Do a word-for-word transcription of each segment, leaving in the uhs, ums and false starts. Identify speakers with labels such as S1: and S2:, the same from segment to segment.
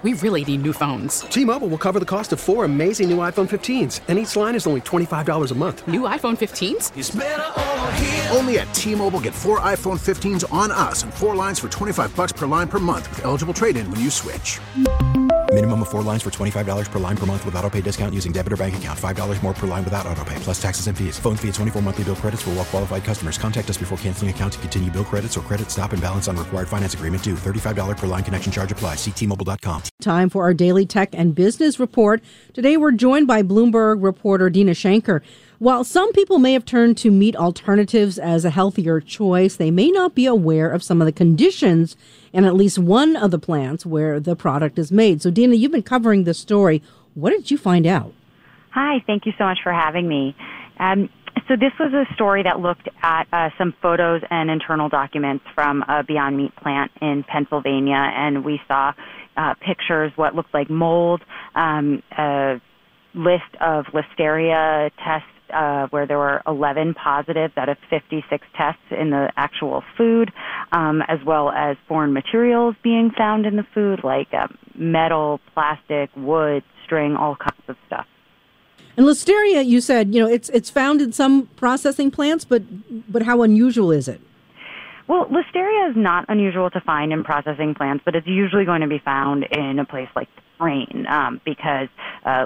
S1: We really need new phones.
S2: T-Mobile will cover the cost of four amazing new iPhone fifteens, and each line is only twenty-five dollars a month.
S1: New iPhone fifteens?
S3: It's better over here.
S4: Only at T-Mobile, get four iPhone fifteens on us and four lines for twenty-five dollars per line per month with eligible trade-in when you switch.
S5: Minimum of four lines for twenty-five dollars per line per month with autopay discount using debit or bank account. five dollars more per line without autopay, plus taxes and fees. Phone fee at twenty-four monthly bill credits for well-qualified customers. Contact us before canceling account to continue bill credits or credit stop and balance on required finance agreement due. thirty-five dollars per line connection charge applies. See T Mobile dot com.
S6: Time for our daily tech and business report. Today we're joined by Bloomberg reporter Dina Shanker. While some people may have turned to meat alternatives as a healthier choice, they may not be aware of some of the conditions in at least one of the plants where the product is made. So, Dina, you've been covering this story. What did you find out?
S7: Hi, thank you so much for having me. Um, so this was a story that looked at uh, some photos and internal documents from a Beyond Meat plant in Pennsylvania, and we saw uh, pictures, what looked like mold, um, a list of Listeria tests, Uh, where there were eleven positives out of fifty-six tests in the actual food, um, as well as foreign materials being found in the food, like uh, metal, plastic, wood, string, all kinds of stuff.
S6: And Listeria, you said, you know, it's it's found in some processing plants, but but how unusual is it?
S7: Well, Listeria is not unusual to find in processing plants, but it's usually going to be found in a place like the brain, um, because uh,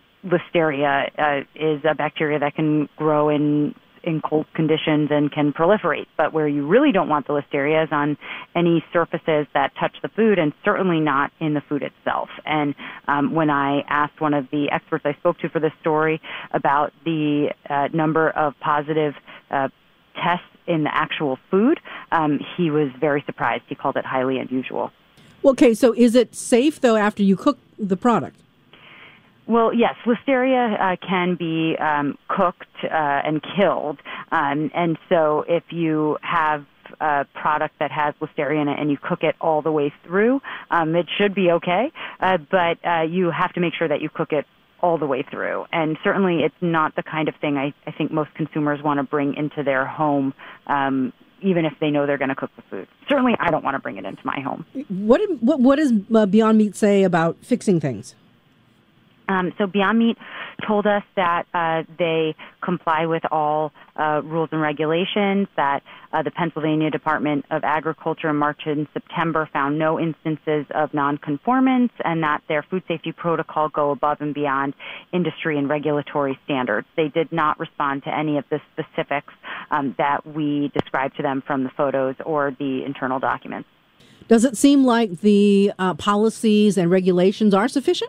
S7: Listeria uh, is a bacteria that can grow in in cold conditions and can proliferate. But where you really don't want the Listeria is on any surfaces that touch the food, and certainly not in the food itself. And um, when I asked one of the experts I spoke to for this story about the uh, number of positive uh, tests in the actual food, um, he was very surprised. He called it highly unusual.
S6: Okay, so is it safe, though, after you cook the product?
S7: Well, yes, Listeria uh, can be um, cooked uh, and killed, um, and so if you have a product that has Listeria in it and you cook it all the way through, um, it should be okay, uh, but uh, you have to make sure that you cook it all the way through. And certainly it's not the kind of thing I, I think most consumers want to bring into their home, um, even if they know they're going to cook the food. Certainly I don't want to bring it into my home.
S6: What, what, what does uh, Beyond Meat say about fixing things?
S7: Um, so Beyond Meat told us that uh, they comply with all uh, rules and regulations, that uh, the Pennsylvania Department of Agriculture in March and September found no instances of nonconformance, and that their food safety protocol go above and beyond industry and regulatory standards. They did not respond to any of the specifics um, that we described to them from the photos or the internal documents.
S6: Does it seem like the uh, policies and regulations are sufficient?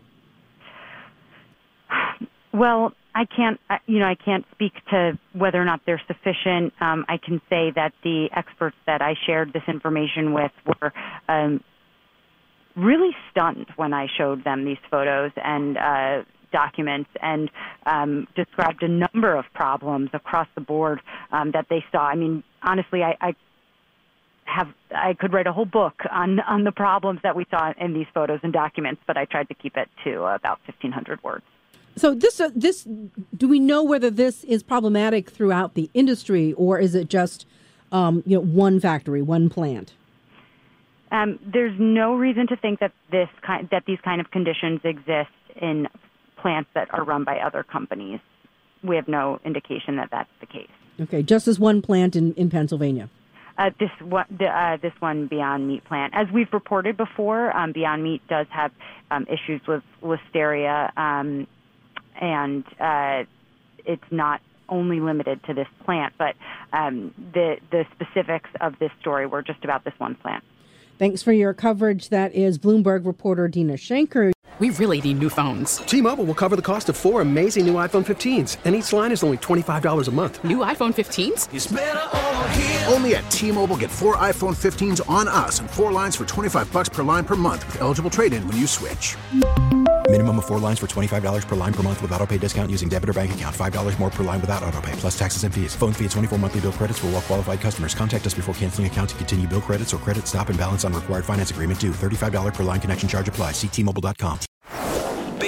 S7: Well, I can't, you know, I can't speak to whether or not they're sufficient. Um, I can say that the experts that I shared this information with were um, really stunned when I showed them these photos and uh, documents, and um, described a number of problems across the board um, that they saw. I mean, honestly, I, I have I could write a whole book on on the problems that we saw in these photos and documents, but I tried to keep it to about fifteen hundred words.
S6: So this, uh, this, do we know whether this is problematic throughout the industry, or is it just, um, you know, one factory, one plant?
S7: Um, there's no reason to think that this kind, that these kind of conditions exist in plants that are run by other companies. We have no indication that that's the case.
S6: Okay, just as one plant in, in Pennsylvania.
S7: Uh, this one, uh, this one Beyond Meat plant. As we've reported before, um, Beyond Meat does have um, issues with Listeria. Um, And uh, it's not only limited to this plant, but um, the the specifics of this story were just about this one plant.
S6: Thanks for your coverage. That is Bloomberg reporter Dina Shanker.
S1: We really need new phones.
S2: T-Mobile will cover the cost of four amazing new iPhone fifteens, and each line is only twenty-five dollars a month.
S1: New iPhone fifteens?
S3: It's better over here.
S4: Only at T-Mobile, get four iPhone fifteens on us and four lines for twenty-five dollars per line per month with eligible trade-in when you switch.
S5: Minimum of four lines for twenty-five dollars per line per month with autopay discount using debit or bank account. five dollars more per line without autopay, plus taxes and fees. Phone fee at twenty-four monthly bill credits for well-qualified customers. Contact us before canceling account to continue bill credits or credit stop and balance on required finance agreement due. thirty-five dollars per line connection charge applies. See T Mobile dot com.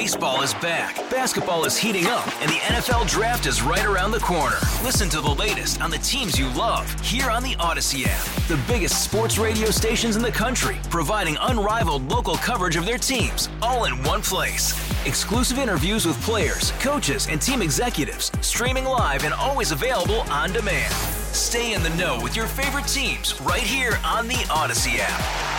S8: Baseball is back, basketball is heating up, and the N F L Draft is right around the corner. Listen to the latest on the teams you love here on the Odyssey app. The biggest sports radio stations in the country, providing unrivaled local coverage of their teams, all in one place. Exclusive interviews with players, coaches, and team executives, streaming live and always available on demand. Stay in the know with your favorite teams right here on the Odyssey app.